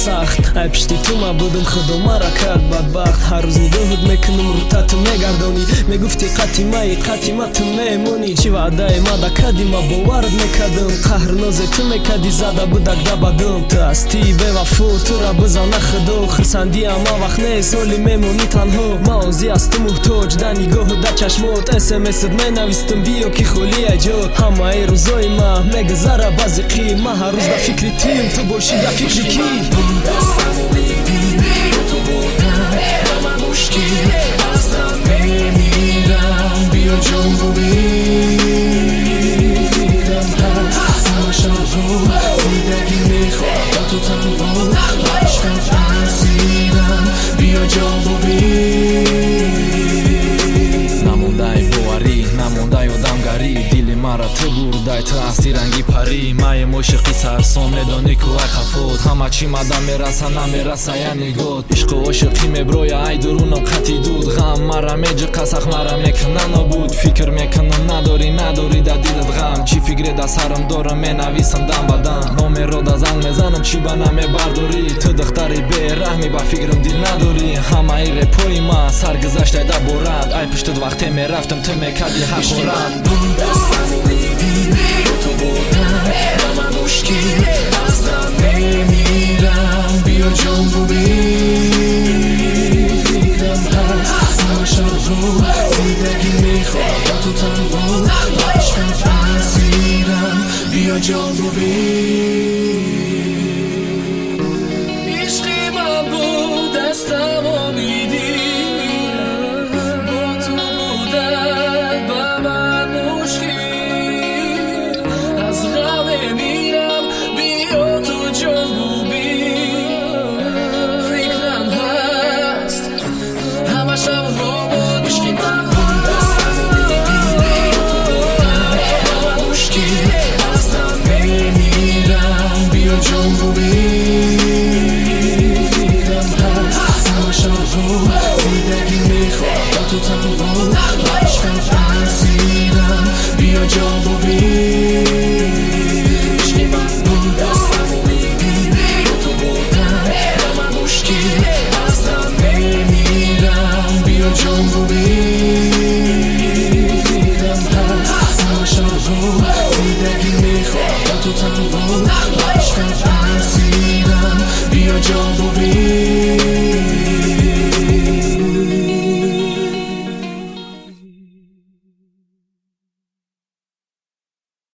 سخت ای پشتی تو من بودم خدا مرا کرد بدبخت هر روز نگاهت میکنم رو تت میگردانی میگفتی قطیمت میمونی چی وعده ما دکدی ما باورت میکردم قهر ناز تو میکردی زده بودک دبدم تو هستی به وفا تو را بزنه خدا خرسندی اما وقت نیست ولی میمونی تنها مازی از تو محتاج در نگاه در چشمات اسمست مینویستم بیا که خالی ایجاد همه ای روزای ما میگذره بعضی قیم ما هر روز در فکر تیم تو باشی در فکر کی دستم دیدی تو بودم همه مشکل ازم میمیرم بیا جان رو فکرم هست همه شب رو زندگی میخواد تو تنها عشقم اسیرم بیا جان رو نمونده باوری نمونده یادمگری دل مرا تو برده تو هستی رنگی پری مای موشقی سرسان میدانی که ای خفود همه چی مدام میرسه نمیرسه یا نگود عشق و عاشقی میبروی ای درونم قطی دود غم مرا میجه قسخ مرا میکنه نبود فکر میکنم نداری در دیدت غم چی فکری در سرم دارم مینویسم دم بدم نام را در زنگ میزنم چی به نمیبرداری تو دختری به رحمی با فکرم دل نداری همه ای رپوی ما سرگذشته در بورد ای پشتت وقتی میرفتم تو میکردی حق و رد دستم دیدی تو بودم همه مشکل ازم میمیرم بیا جان رو فکرم هست همه شب رو زندگی میخواد تو تنها عشقم اسیرم بیا جان رو عشقی من بود دستم آمیدی جان رو فکرم هست همه شب رو زندگی میخواد تو تنها عشقم اسیرم بیا جان رو